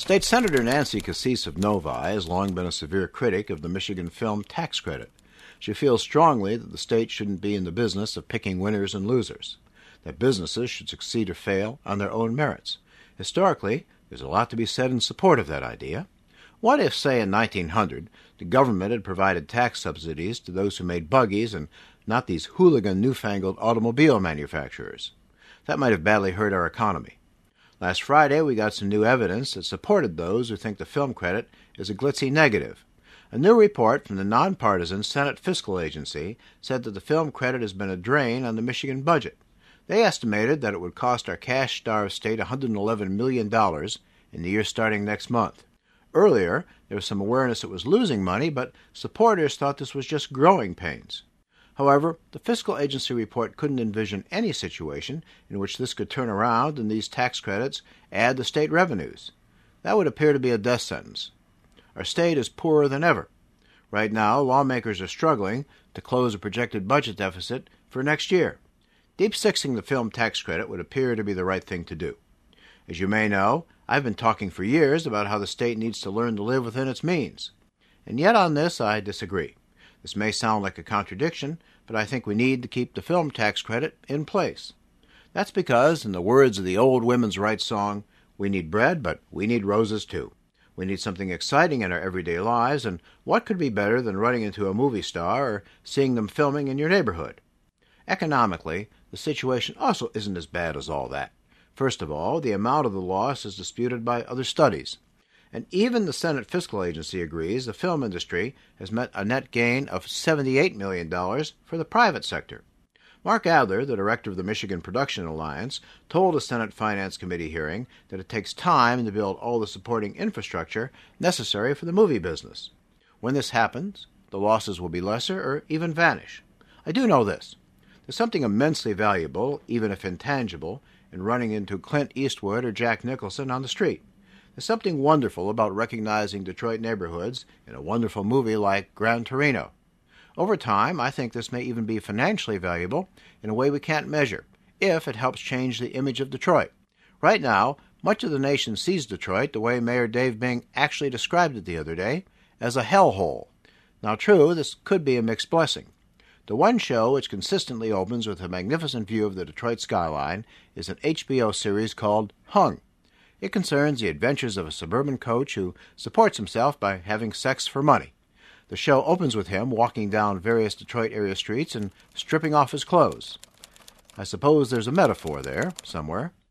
State Senator Nancy Cassis of Novi has long been a severe critic of the Michigan film tax credit. She feels strongly that the state shouldn't be in the business of picking winners and losers, that businesses should succeed or fail on their own merits. Historically, there's a lot to be said in support of that idea. What if, say, in 1900, the government had provided tax subsidies to those who made buggies and not these hooligan newfangled automobile manufacturers? That might have badly hurt our economy. Last Friday, we got some new evidence that supported those who think the film credit is a glitzy negative. A new report from the nonpartisan Senate Fiscal Agency said that the film credit has been a drain on the Michigan budget. They estimated that it would cost our cash-starved state $111 million in the year starting next month. Earlier, there was some awareness it was losing money, but supporters thought this was just growing pains. However, the fiscal agency report couldn't envision any situation in which this could turn around and these tax credits add to state revenues. That would appear to be a death sentence. Our state is poorer than ever. Right now, lawmakers are struggling to close a projected budget deficit for next year. Deep-sixing the film tax credit would appear to be the right thing to do. As you may know, I've been talking for years about how the state needs to learn to live within its means. And yet on this, I disagree. This may sound like a contradiction, but I think we need to keep the film tax credit in place. That's because, in the words of the old women's rights song, we need bread, but we need roses too. We need something exciting in our everyday lives, and what could be better than running into a movie star or seeing them filming in your neighborhood? Economically, the situation also isn't as bad as all that. First of all, the amount of the loss is disputed by other studies. And even the Senate Fiscal Agency agrees the film industry has met a net gain of $78 million for the private sector. Mark Adler, the director of the Michigan Production Alliance, told a Senate Finance Committee hearing that it takes time to build all the supporting infrastructure necessary for the movie business. When this happens, the losses will be lesser or even vanish. I do know this. There's something immensely valuable, even if intangible, in running into Clint Eastwood or Jack Nicholson on the street. There's something wonderful about recognizing Detroit neighborhoods in a wonderful movie like Gran Torino. Over time, I think this may even be financially valuable in a way we can't measure, if it helps change the image of Detroit. Right now, much of the nation sees Detroit the way Mayor Dave Bing actually described it the other day, as a hellhole. Now true, this could be a mixed blessing. The one show which consistently opens with a magnificent view of the Detroit skyline is an HBO series called Hung. It concerns the adventures of a suburban coach who supports himself by having sex for money. The show opens with him walking down various Detroit area streets and stripping off his clothes. I suppose there's a metaphor there, somewhere.